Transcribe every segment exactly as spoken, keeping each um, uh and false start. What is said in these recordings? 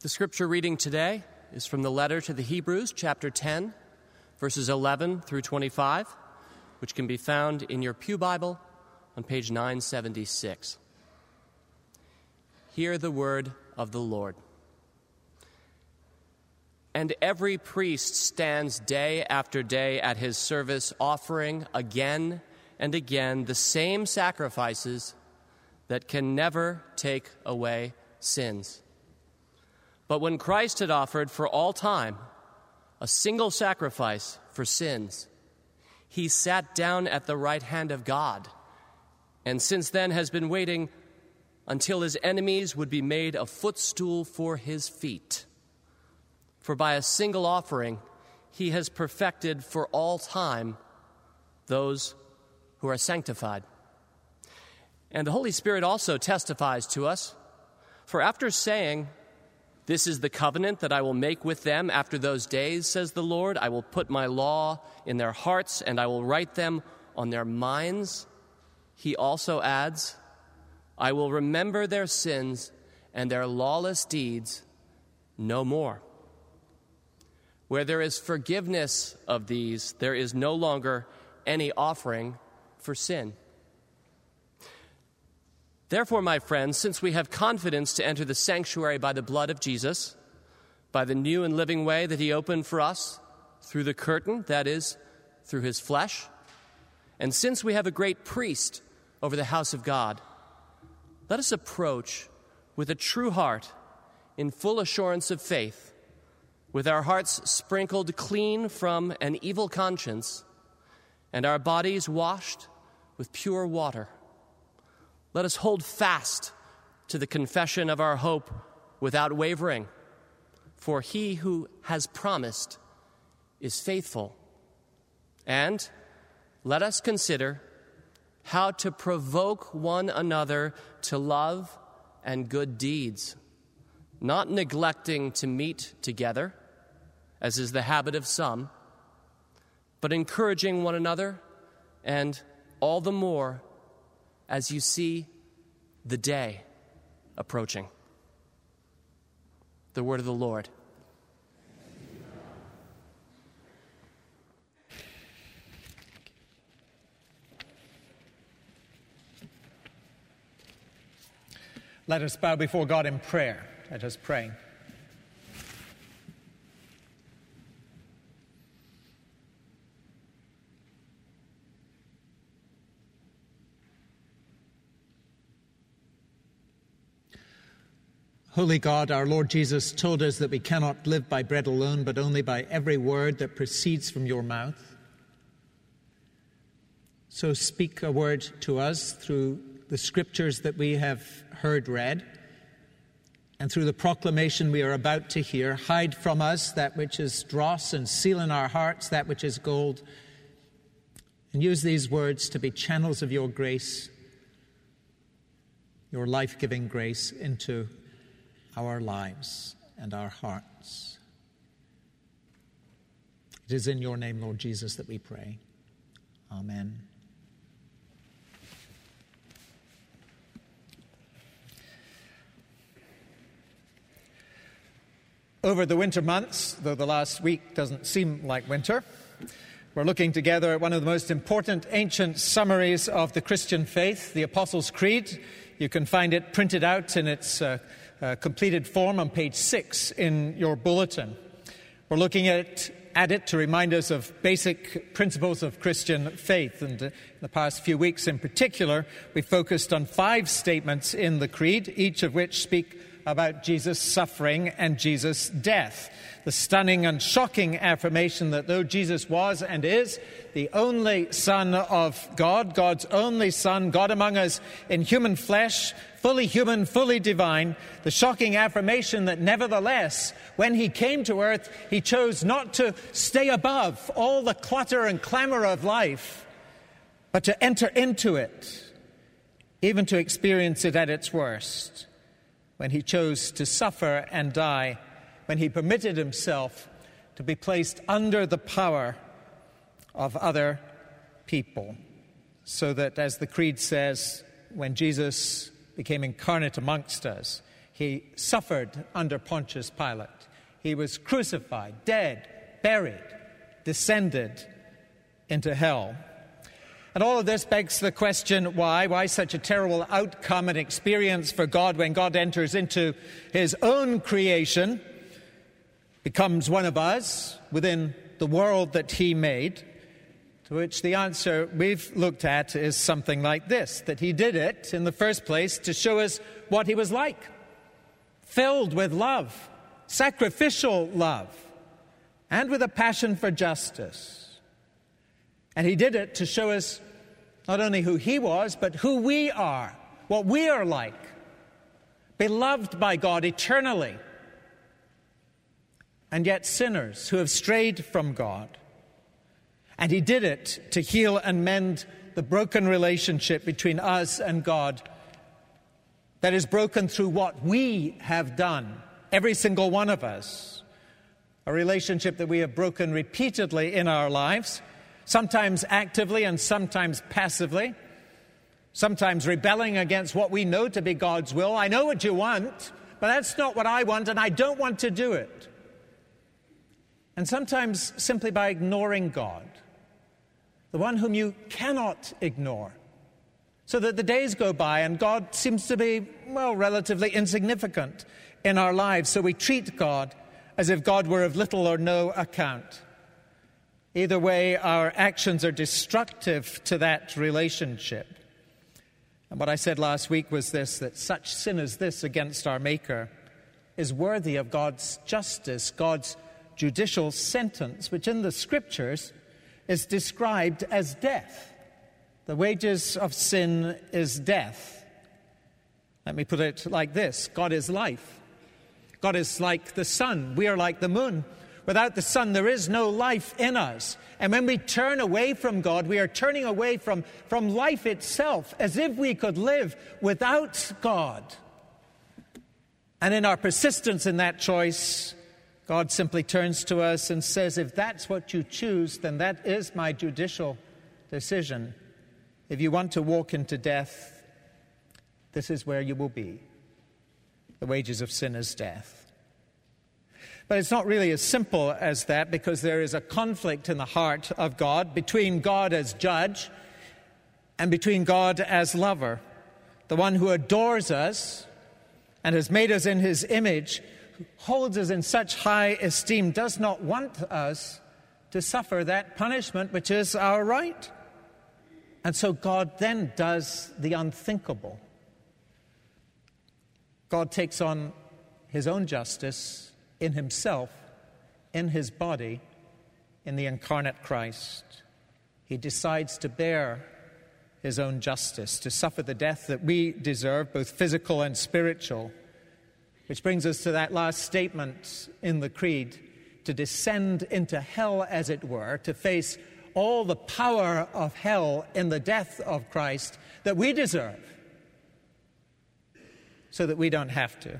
The scripture reading today is from the letter to the Hebrews, chapter ten, verses eleven through twenty-five, which can be found in your Pew Bible on page nine seventy-six. Hear the word of the Lord. And every priest stands day after day at his service, offering again and again the same sacrifices that can never take away sins. But when Christ had offered for all time a single sacrifice for sins, he sat down at the right hand of God, and since then has been waiting until his enemies would be made a footstool for his feet. For by a single offering he has perfected for all time those who are sanctified. And the Holy Spirit also testifies to us, for after saying, "This is the covenant that I will make with them after those days, says the Lord. I will put my law in their hearts, and I will write them on their minds," he also adds, "I will remember their sins and their lawless deeds no more." Where there is forgiveness of these, there is no longer any offering for sin. Therefore, my friends, since we have confidence to enter the sanctuary by the blood of Jesus, by the new and living way that he opened for us through the curtain, that is, through his flesh, and since we have a great priest over the house of God, let us approach with a true heart in full assurance of faith, with our hearts sprinkled clean from an evil conscience and our bodies washed with pure water. Let us hold fast to the confession of our hope without wavering, for he who has promised is faithful. And let us consider how to provoke one another to love and good deeds, not neglecting to meet together, as is the habit of some, but encouraging one another, and all the more as you see the day approaching. The word of the Lord. Let us bow before God in prayer. Let us pray. Holy God, our Lord Jesus told us that we cannot live by bread alone, but only by every word that proceeds from your mouth. So speak a word to us through the scriptures that we have heard read, and through the proclamation we are about to hear. Hide from us that which is dross, and seal in our hearts that which is gold, and use these words to be channels of your grace, your life-giving grace, into our lives and our hearts. It is in your name, Lord Jesus, that we pray. Amen. Over the winter months, though the last week doesn't seem like winter, we're looking together at one of the most important ancient summaries of the Christian faith, the Apostles' Creed. You can find it printed out in its uh, uh, completed form on page six in your bulletin. We're looking at it, at it to remind us of basic principles of Christian faith. And uh, in the past few weeks in particular, we focused on five statements in the Creed, each of which speak about Jesus' suffering and Jesus' death. The stunning and shocking affirmation that though Jesus was and is the only Son of God, God's only Son, God among us in human flesh, fully human, fully divine, the shocking affirmation that nevertheless, when he came to earth, he chose not to stay above all the clutter and clamor of life, but to enter into it, even to experience it at its worst, when he chose to suffer and die, when he permitted himself to be placed under the power of other people, so that, as the Creed says, when Jesus became incarnate amongst us, He suffered under Pontius Pilate. He was crucified, dead, buried, descended into hell. And all of this begs the question, why? Why such a terrible outcome and experience for God when God enters into his own creation, becomes one of us within the world that he made? To which the answer we've looked at is something like this, that he did it in the first place to show us what he was like, filled with love, sacrificial love, and with a passion for justice. And he did it to show us not only who he was, but who we are, what we are like, beloved by God eternally, and yet sinners who have strayed from God. And he did it to heal and mend the broken relationship between us and God that is broken through what we have done, every single one of us. A relationship that we have broken repeatedly in our lives, sometimes actively and sometimes passively, sometimes rebelling against what we know to be God's will. I know what you want, but that's not what I want, and I don't want to do it. And sometimes simply by ignoring God, the one whom you cannot ignore, so that the days go by and God seems to be, well, relatively insignificant in our lives. So we treat God as if God were of little or no account. Either way, our actions are destructive to that relationship. And what I said last week was this, that such sin as this against our Maker is worthy of God's justice, God's judicial sentence, which in the Scriptures is described as death. The wages of sin is death. Let me put it like this. God is life. God is like the sun. We are like the moon. Without the sun, there is no life in us. And when we turn away from God, we are turning away from, from life itself, as if we could live without God. And in our persistence in that choice, God simply turns to us and says, if that's what you choose, then that is my judicial decision. If you want to walk into death, this is where you will be. The wages of sin is death. But it's not really as simple as that, because there is a conflict in the heart of God between God as judge and between God as lover. The one who adores us and has made us in his image, holds us in such high esteem, does not want us to suffer that punishment which is our right. And so God then does the unthinkable. God takes on his own justice in himself, in his body, in the incarnate Christ. He decides to bear his own justice, to suffer the death that we deserve, both physical and spiritual. Which brings us to that last statement in the Creed, to descend into hell, as it were, to face all the power of hell in the death of Christ that we deserve, so that we don't have to.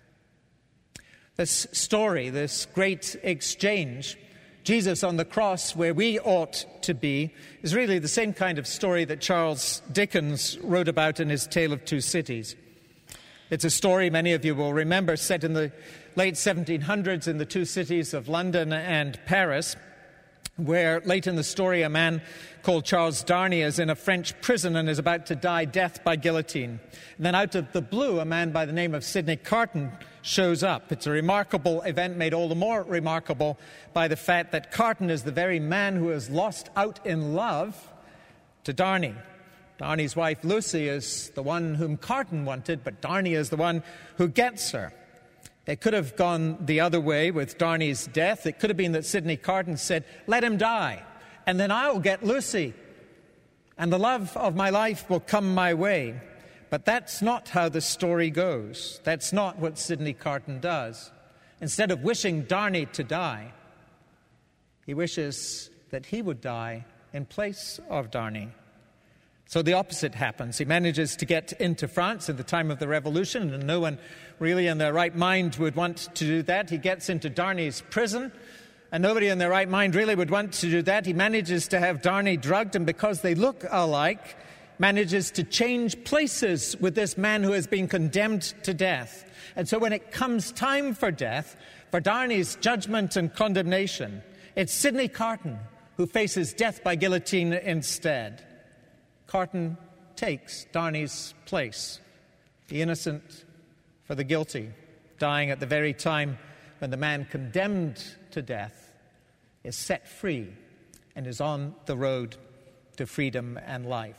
This story, this great exchange, Jesus on the cross where we ought to be, is really the same kind of story that Charles Dickens wrote about in his Tale of Two Cities. It's a story many of you will remember, set in the late seventeen hundreds in the two cities of London and Paris, where late in the story a man called Charles Darnay is in a French prison and is about to die death by guillotine. And then out of the blue, a man by the name of Sidney Carton shows up. It's a remarkable event, made all the more remarkable by the fact that Carton is the very man who has lost out in love to Darnay. Darnay's wife Lucy is the one whom Carton wanted, but Darnay is the one who gets her. It could have gone the other way with Darnay's death. It could have been that Sidney Carton said, let him die, and then I'll get Lucy, and the love of my life will come my way. But that's not how the story goes. That's not what Sidney Carton does. Instead of wishing Darnay to die, he wishes that he would die in place of Darnay. So the opposite happens. He manages to get into France at the time of the Revolution, and no one really in their right mind would want to do that. He gets into Darnay's prison, and nobody in their right mind really would want to do that. He manages to have Darnay drugged, and because they look alike, manages to change places with this man who has been condemned to death. And so when it comes time for death, for Darney's judgment and condemnation, it's Sidney Carton who faces death by guillotine instead. Carton takes Darney's place, the innocent for the guilty, dying at the very time when the man condemned to death is set free and is on the road to freedom and life.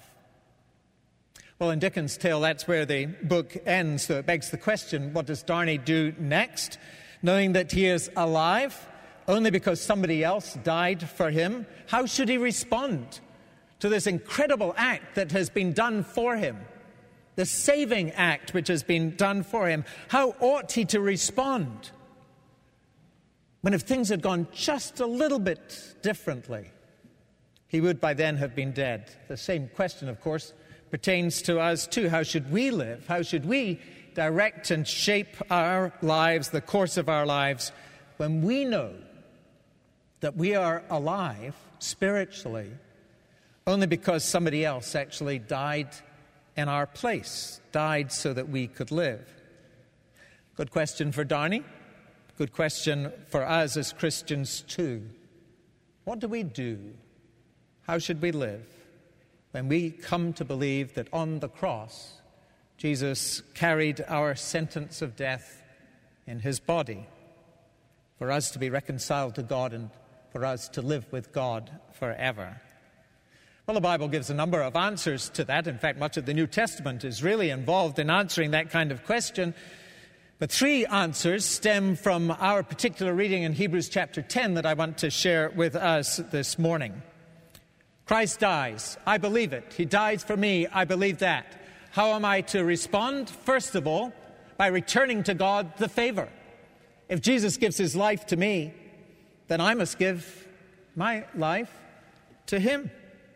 Well, in Dickens' tale, that's where the book ends, so it begs the question, what does Darney do next? Knowing that he is alive only because somebody else died for him, how should he respond to this incredible act that has been done for him? The saving act which has been done for him. How ought he to respond when, if things had gone just a little bit differently, he would by then have been dead? The same question, of course, pertains to us too. How should we live? How should we direct and shape our lives, the course of our lives, when we know that we are alive spiritually only because somebody else actually died in our place, died so that we could live? Good question for Darney. Good question for us as Christians too. What do we do? How should we live when we come to believe that on the cross, Jesus carried our sentence of death in his body for us to be reconciled to God and for us to live with God forever? Well, the Bible gives a number of answers to that. In fact, much of the New Testament is really involved in answering that kind of question. But three answers stem from our particular reading in Hebrews chapter ten that I want to share with us this morning. Christ dies. I believe it. He dies for me. I believe that. How am I to respond? First of all, by returning to God the favor. If Jesus gives his life to me, then I must give my life to him.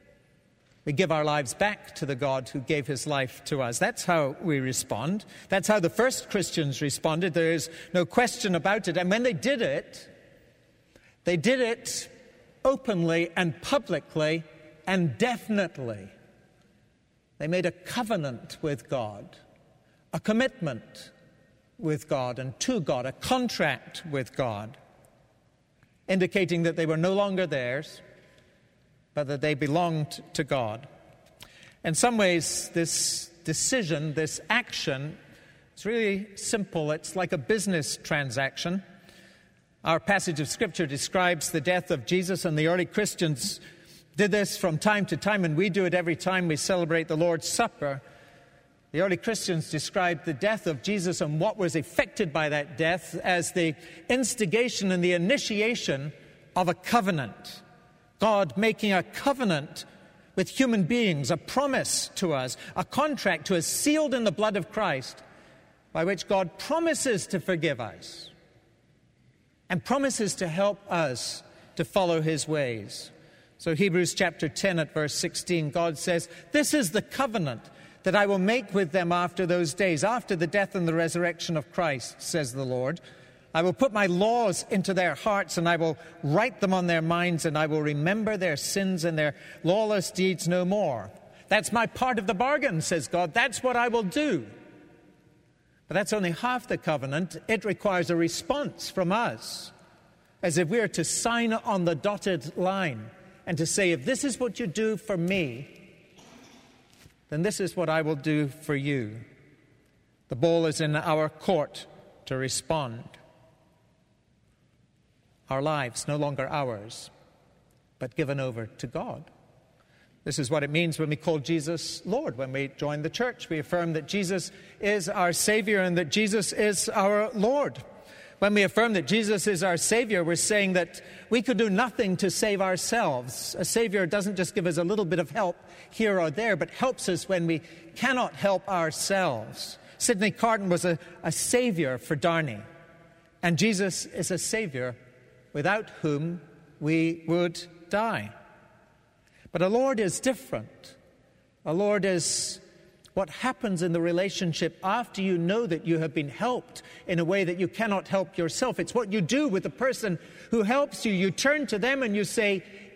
We give our lives back to the God who gave his life to us. That's how we respond. That's how the first Christians responded. There is no question about it. And when they did it, they did it openly and publicly and definitely. They made a covenant with God, a commitment with God and to God, a contract with God, indicating that they were no longer theirs, but that they belonged to God. In some ways, this decision, this action, is really simple. It's like a business transaction. Our passage of Scripture describes the death of Jesus, and the early Christians did this from time to time, and we do it every time we celebrate the Lord's Supper. The early Christians described the death of Jesus and what was effected by that death as the instigation and the initiation of a covenant. God making a covenant with human beings, a promise to us, a contract to us sealed in the blood of Christ, by which God promises to forgive us and promises to help us to follow his ways. So Hebrews chapter ten at verse sixteen, God says, "This is the covenant that I will make with them after those days, after the death and the resurrection of Christ, says the Lord. I will put my laws into their hearts, and I will write them on their minds, and I will remember their sins and their lawless deeds no more." That's my part of the bargain, says God. That's what I will do. But that's only half the covenant. It requires a response from us, as if we are to sign on the dotted line and to say, if this is what you do for me, then this is what I will do for you. The ball is in our court to respond. Our lives no longer ours, but given over to God. This is what it means when we call Jesus Lord. When we join the church, we affirm that Jesus is our Savior and that Jesus is our Lord. When we affirm that Jesus is our Savior, we're saying that we could do nothing to save ourselves. A Savior doesn't just give us a little bit of help here or there, but helps us when we cannot help ourselves. Sidney Carton was a, a Savior for Darney, and Jesus is a Savior without whom we would die. But a Lord is different. A Lord is what happens in the relationship after you know that you have been helped in a way that you cannot help yourself. It's what you do with the person who helps you. You turn to them and you say,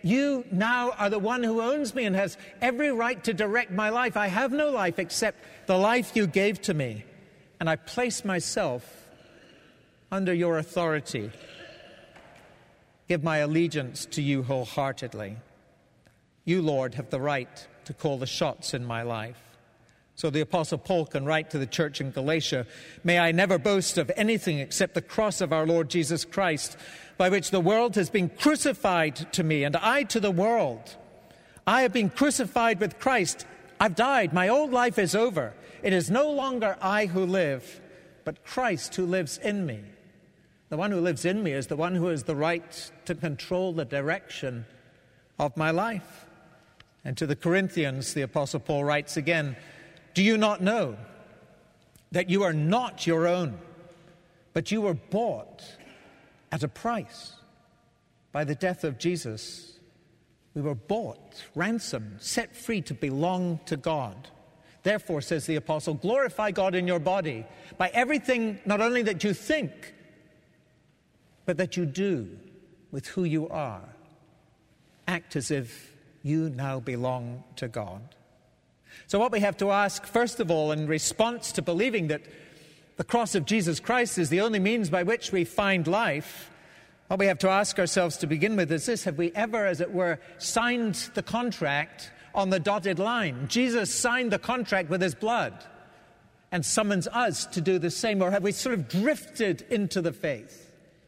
you now are the one who owns me and has every right to direct my life. I have no life except the life you gave to me, and I place myself under your authority. Give my allegiance to you wholeheartedly. You, Lord, have the right to call the shots in my life. So the Apostle Paul can write to the church in Galatia, may I never boast of anything except the cross of our Lord Jesus Christ, by which the world has been crucified to me, and I to the world. I have been crucified with Christ. I've died. My old life is over. It is no longer I who live, but Christ who lives in me. The one who lives in me is the one who has the right to control the direction of my life. And to the Corinthians, the Apostle Paul writes again, do you not know that you are not your own, but you were bought at a price by the death of Jesus? We were bought, ransomed, set free to belong to God. Therefore, says the apostle, glorify God in your body by everything not only that you think, but that you do with who you are. Act as if you now belong to God. So what we have to ask, first of all, in response to believing that the cross of Jesus Christ is the only means by which we find life, what we have to ask ourselves to begin with is this: have we ever, as it were, signed the contract on the dotted line? Jesus signed the contract with his blood and summons us to do the same. Or have we sort of drifted into the faith?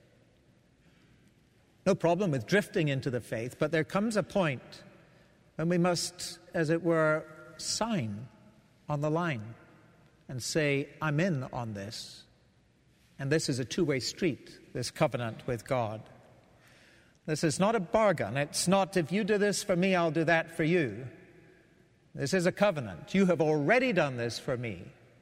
No problem with drifting into the faith, but there comes a point when we must, as it were, sign on the line and say, I'm in on this. And this is a two-way street, this covenant with God. This is not a bargain. It's not, if you do this for me, I'll do that for you. This is a covenant. You have already done this for me.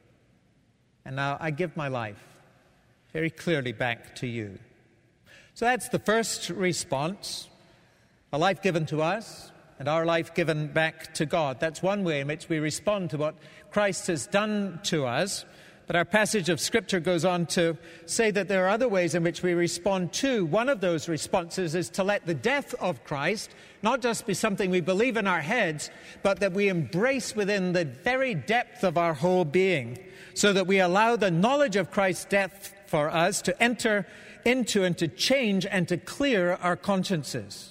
And now I give my life very clearly back to you. So that's the first response, a life given to us and our life given back to God. That's one way in which we respond to what Christ has done to us. But our passage of Scripture goes on to say that there are other ways in which we respond too. One of those responses is to let the death of Christ not just be something we believe in our heads, but that we embrace within the very depth of our whole being, so that we allow the knowledge of Christ's death for us to enter into and to change and to clear our consciences,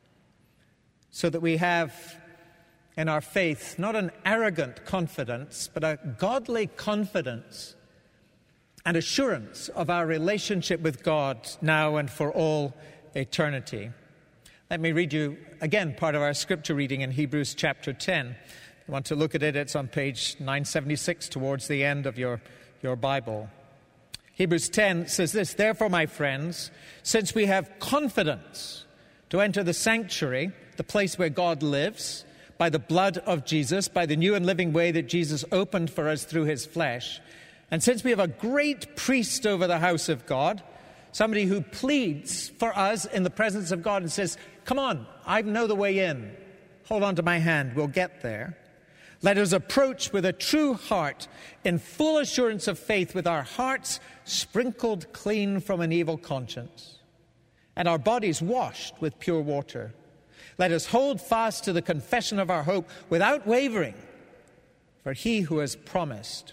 so that we have in our faith not an arrogant confidence, but a godly confidence and assurance of our relationship with God now and for all eternity. Let me read you again part of our scripture reading in Hebrews chapter ten. If you want to look at it, it's on page nine seventy-six towards the end of your, your Bible. Hebrews ten says this, therefore, my friends, since we have confidence to enter the sanctuary, the place where God lives, by the blood of Jesus, by the new and living way that Jesus opened for us through his flesh. And since we have a great priest over the house of God, somebody who pleads for us in the presence of God and says, come on, I know the way in. Hold on to my hand, we'll get there. Let us approach with a true heart in full assurance of faith, with our hearts sprinkled clean from an evil conscience and our bodies washed with pure water. Let us hold fast to the confession of our hope without wavering, for he who has promised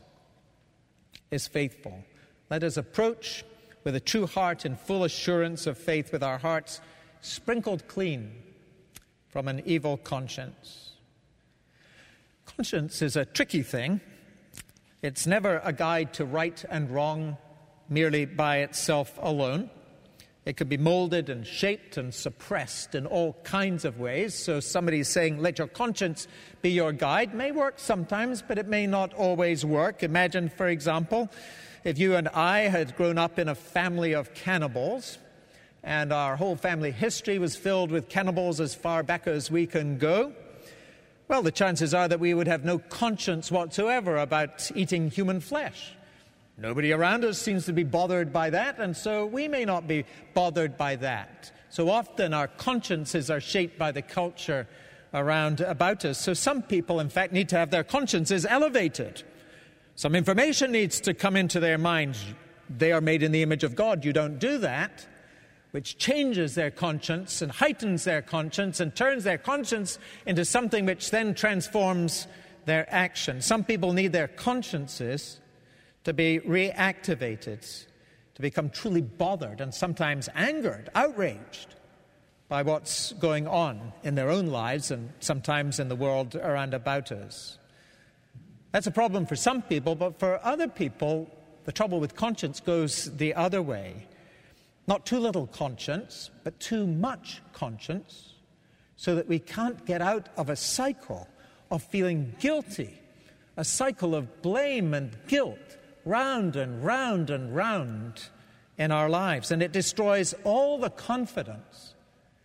is faithful. Let us approach with a true heart in full assurance of faith, with our hearts sprinkled clean from an evil conscience. Conscience is a tricky thing. It's never a guide to right and wrong merely by itself alone. It could be molded and shaped and suppressed in all kinds of ways. So somebody saying, let your conscience be your guide, may work sometimes, but it may not always work. Imagine, for example, if you and I had grown up in a family of cannibals, and our whole family history was filled with cannibals as far back as we can go. Well, the chances are that we would have no conscience whatsoever about eating human flesh. Nobody around us seems to be bothered by that, and so we may not be bothered by that. So often our consciences are shaped by the culture around about us. So some people, in fact, need to have their consciences elevated. Some information needs to come into their minds. They are made in the image of God. You don't do that. which changes their conscience and heightens their conscience and turns their conscience into something which then transforms their action. Some people need their consciences to be reactivated, to become truly bothered and sometimes angered, outraged by what's going on in their own lives and sometimes in the world around about us. That's a problem for some people, but for other people, the trouble with conscience goes the other way. Not too little conscience, but too much conscience, so that we can't get out of a cycle of feeling guilty, a cycle of blame and guilt, round and round and round in our lives. And it destroys all the confidence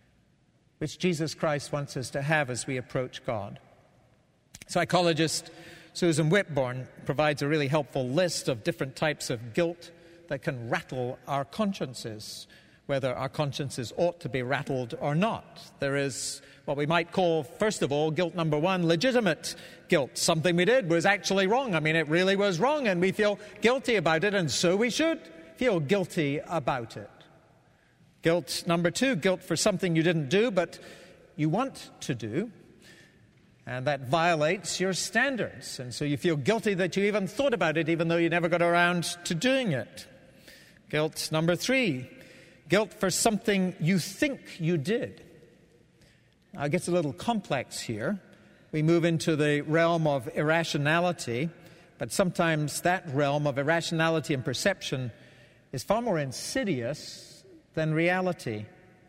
which Jesus Christ wants us to have as we approach God. Psychologist Susan Whitbourne provides a really helpful list of different types of guilt that can rattle our consciences, whether our consciences ought to be rattled or not. There is what we might call, first of all, guilt number one, legitimate guilt. Something we did was actually wrong. I mean, it really was wrong, and we feel guilty about it, and so we should feel guilty about it. Guilt number two, guilt for something you didn't do, but you want to do, and that violates your standards, and so you feel guilty that you even thought about it, even though you never got around to doing it. Guilt number three, guilt for something you think you did. Now, it gets a little complex here. We move into the realm of irrationality, but sometimes that realm of irrationality and perception is far more insidious than reality.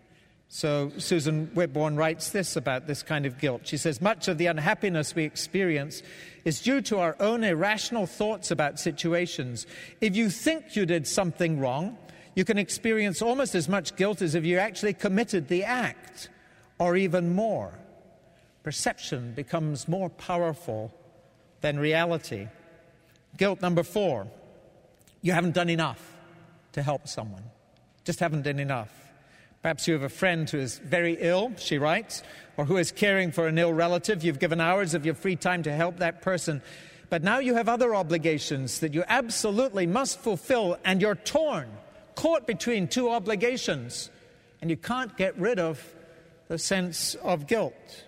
So Susan Whitbourne writes this about this kind of guilt. She says, much of the unhappiness we experience is due to our own irrational thoughts about situations. If you think you did something wrong, you can experience almost as much guilt as if you actually committed the act, or even more. Perception becomes more powerful than reality. Guilt number four, you haven't done enough to help someone. Just haven't done enough. Perhaps you have a friend who is very ill, she writes, or who is caring for an ill relative. You've given hours of your free time to help that person, but now you have other obligations that you absolutely must fulfill, and you're torn, caught between two obligations, and you can't get rid of the sense of guilt.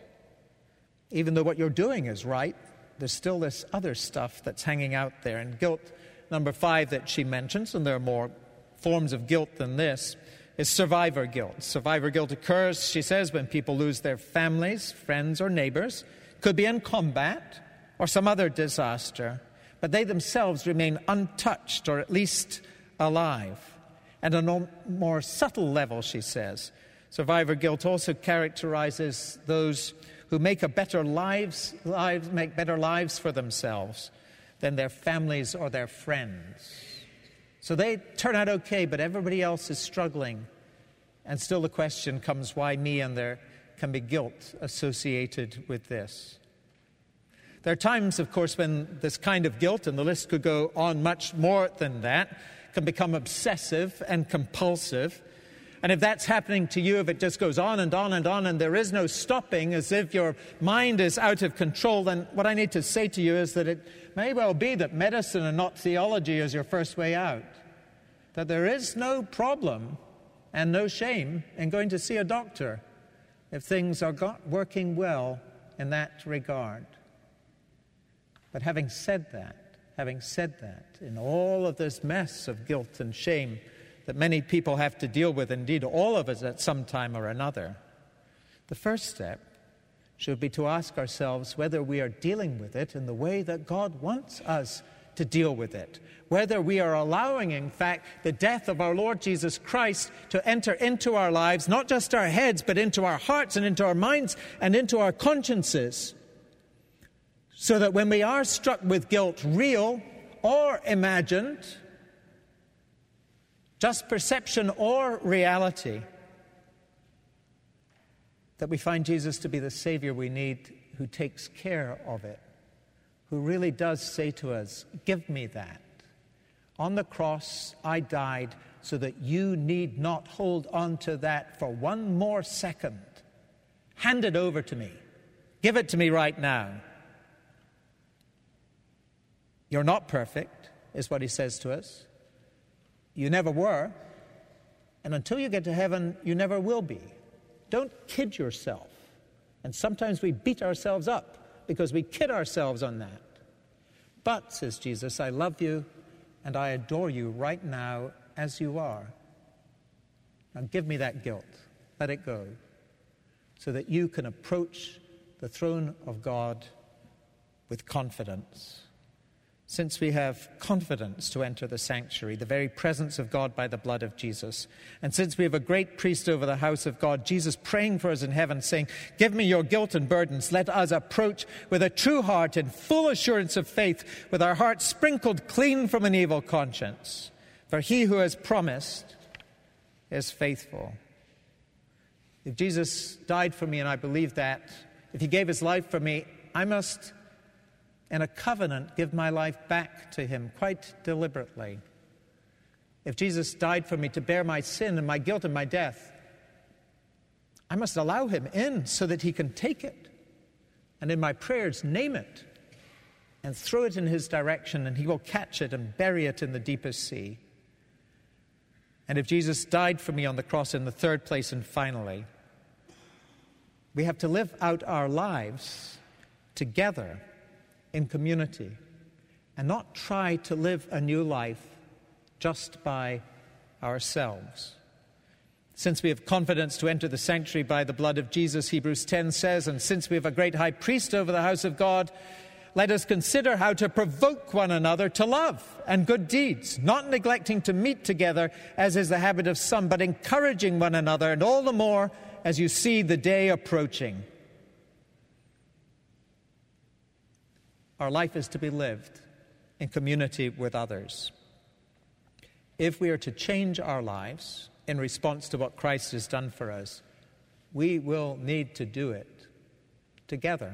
Even though what you're doing is right, there's still this other stuff that's hanging out there. And guilt number five that she mentions, and there are more forms of guilt than this, is survivor guilt. Survivor guilt occurs, she says, when people lose their families, friends, or neighbors. Could be in combat or some other disaster, but they themselves remain untouched, or at least alive. And on a more subtle level, she says, survivor guilt also characterizes those who make a better lives, lives, make better lives for themselves than their families or their friends. So they turn out okay, but everybody else is struggling. And still the question comes, why me? And there can be guilt associated with this. There are times, of course, when this kind of guilt, and the list could go on much more than that, can become obsessive and compulsive. And if that's happening to you, if it just goes on and on and on, and there is no stopping, as if your mind is out of control, then what I need to say to you is that it may well be that medicine and not theology is your first way out. That there is no problem and no shame in going to see a doctor if things are got working well in that regard. But having said that, having said that, in all of this mess of guilt and shame that many people have to deal with, indeed all of us at some time or another, the first step should be to ask ourselves whether we are dealing with it in the way that God wants us to deal with it. Whether we are allowing, in fact, the death of our Lord Jesus Christ to enter into our lives, not just our heads, but into our hearts and into our minds and into our consciences, so that when we are struck with guilt, real or imagined, just perception or reality, that we find Jesus to be the Savior we need, who takes care of it, who really does say to us, give me that. On the cross, I died so that you need not hold on to that for one more second. Hand it over to me. Give it to me right now. You're not perfect, is what he says to us. You never were. And until you get to heaven, you never will be. Don't kid yourself. And sometimes we beat ourselves up because we kid ourselves on that. But, says Jesus, I love you and I adore you right now as you are. Now give me that guilt. Let it go. So that you can approach the throne of God with confidence. Since we have confidence to enter the sanctuary, the very presence of God by the blood of Jesus, and since we have a great priest over the house of God, Jesus praying for us in heaven, saying, give me your guilt and burdens, let us approach with a true heart in full assurance of faith, with our hearts sprinkled clean from an evil conscience. For he who has promised is faithful. If Jesus died for me, and I believe that, if he gave his life for me, I must, in a covenant, give my life back to him quite deliberately. If Jesus died for me to bear my sin and my guilt and my death, I must allow him in so that he can take it, and in my prayers name it and throw it in his direction, and he will catch it and bury it in the deepest sea. And if Jesus died for me on the cross in the third place and finally, we have to live out our lives together in community and not try to live a new life just by ourselves. Since we have confidence to enter the sanctuary by the blood of Jesus, Hebrews ten says, and since we have a great high priest over the house of God, let us consider how to provoke one another to love and good deeds, not neglecting to meet together, as is the habit of some, but encouraging one another, and all the more as you see the day approaching. Our life is to be lived in community with others. If we are to change our lives in response to what Christ has done for us, we will need to do it together.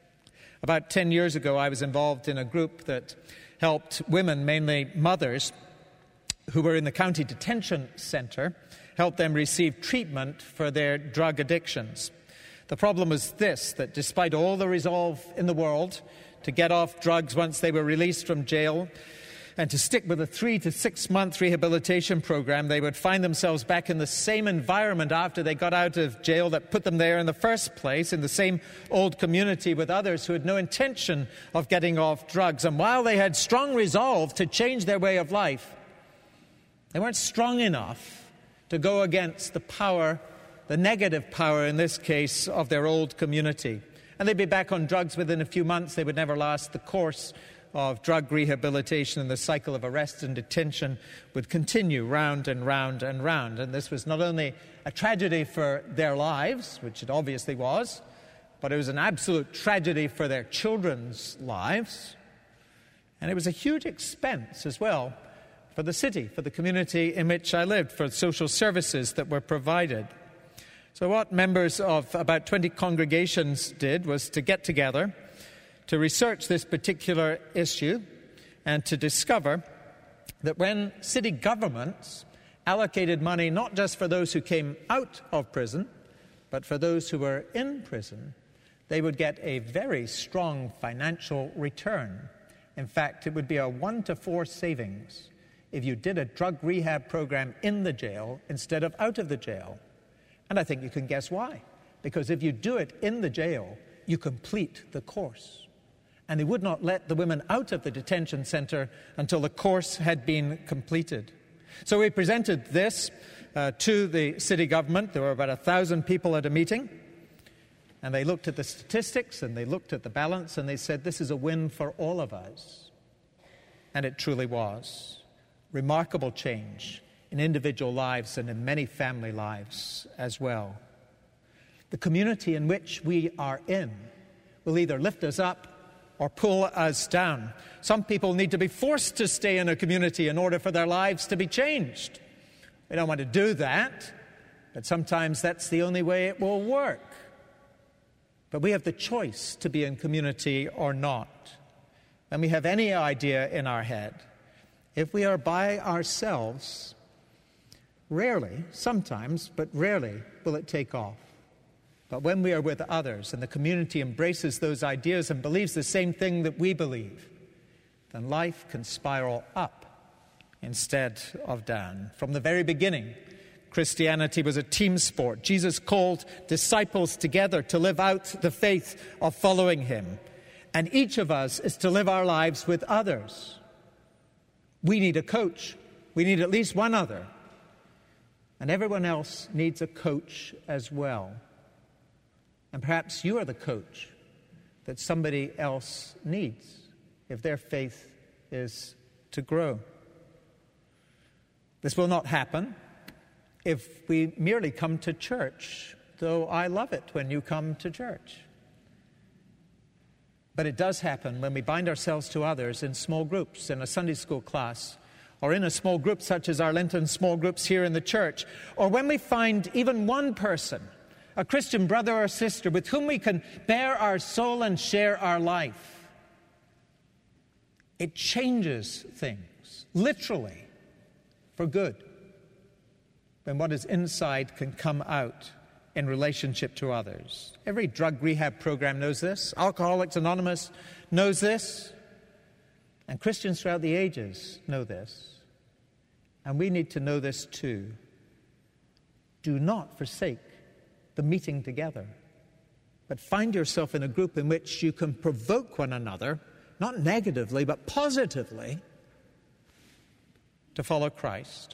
About ten years ago, I was involved in a group that helped women, mainly mothers, who were in the county detention centre, helped them receive treatment for their drug addictions. The problem was this, that despite all the resolve in the world to get off drugs once they were released from jail, and to stick with a three to six month rehabilitation program, they would find themselves back in the same environment after they got out of jail that put them there in the first place, in the same old community with others who had no intention of getting off drugs. And while they had strong resolve to change their way of life, they weren't strong enough to go against the power, the negative power in this case, of their old community. And they'd be back on drugs within a few months. They would never last the course of drug rehabilitation, and the cycle of arrest and detention would continue round and round and round. And this was not only a tragedy for their lives, which it obviously was, but it was an absolute tragedy for their children's lives. And it was a huge expense as well for the city, for the community in which I lived, for social services that were provided. So what members of about twenty congregations did was to get together to research this particular issue and to discover that when city governments allocated money not just for those who came out of prison, but for those who were in prison, they would get a very strong financial return. In fact, it would be a one to four savings if you did a drug rehab program in the jail instead of out of the jail. And I think you can guess why. Because if you do it in the jail, you complete the course. And they would not let the women out of the detention center until the course had been completed. So we presented this uh, to the city government. There were about a thousand people at a meeting. And they looked at the statistics and they looked at the balance and they said, this is a win for all of us. And it truly was. Remarkable change in individual lives and in many family lives as well. The community in which we are in will either lift us up or pull us down. Some people need to be forced to stay in a community in order for their lives to be changed. We don't want to do that, but sometimes that's the only way it will work. But we have the choice to be in community or not. And we have any idea in our head. If we are by ourselves, rarely, sometimes, but rarely will it take off. But when we are with others and the community embraces those ideas and believes the same thing that we believe, then life can spiral up instead of down. From the very beginning, Christianity was a team sport. Jesus called disciples together to live out the faith of following him. And each of us is to live our lives with others. We need a coach. We need at least one other. And everyone else needs a coach as well. And perhaps you are the coach that somebody else needs if their faith is to grow. This will not happen if we merely come to church, though I love it when you come to church. But it does happen when we bind ourselves to others in small groups, in a Sunday school class, or in a small group such as our Lenten small groups here in the church, or when we find even one person, a Christian brother or sister with whom we can bare our soul and share our life. It changes things, literally, for good, when what is inside can come out in relationship to others. Every drug rehab program knows this. Alcoholics Anonymous knows this. And Christians throughout the ages know this. And we need to know this too. Do not forsake the meeting together, but find yourself in a group in which you can provoke one another, not negatively, but positively, to follow Christ.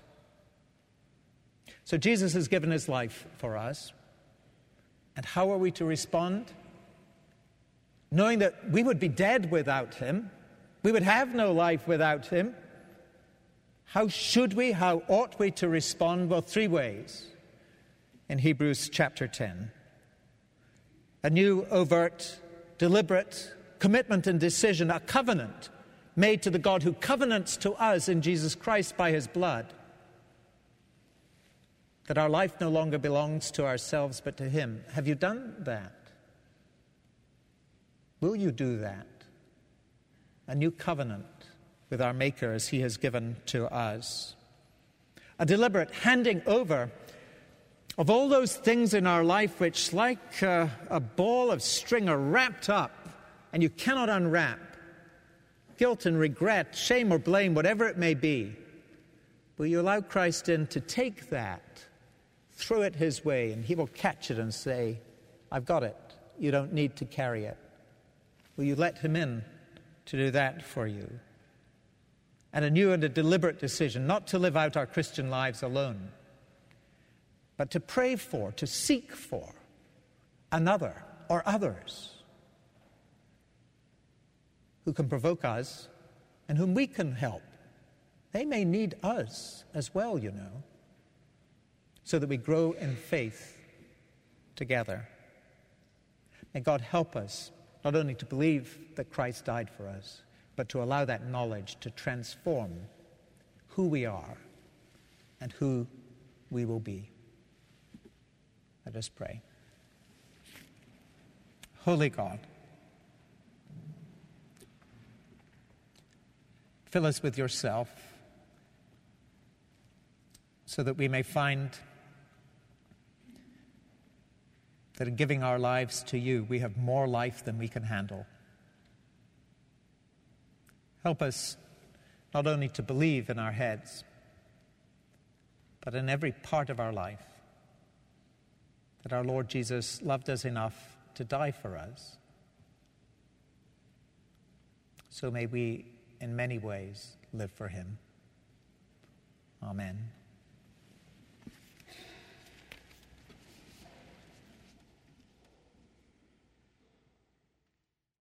So Jesus has given his life for us. And how are we to respond? Knowing that we would be dead without him, we would have no life without him. How should we, how ought we to respond? Well, three ways in Hebrews chapter ten. A new, overt, deliberate commitment and decision, a covenant made to the God who covenants to us in Jesus Christ by his blood. That our life no longer belongs to ourselves but to him. Have you done that? Will you do that? A new covenant with our Maker as he has given to us. A deliberate handing over of all those things in our life which, like uh, a ball of string, are wrapped up and you cannot unwrap. Guilt and regret, shame or blame, whatever it may be. Will you allow Christ in to take that, throw it his way, and he will catch it and say, I've got it. You don't need to carry it. Will you let him in to do that for you? And a new and a deliberate decision not to live out our Christian lives alone, but to pray for, to seek for another or others who can provoke us and whom we can help. They may need us as well, you know, so that we grow in faith together. May God help us not only to believe that Christ died for us, but to allow that knowledge to transform who we are and who we will be. Let us pray. Holy God, fill us with yourself so that we may find that in giving our lives to you, we have more life than we can handle. Help us not only to believe in our heads, but in every part of our life, that our Lord Jesus loved us enough to die for us. So may we, in many ways, live for him. Amen.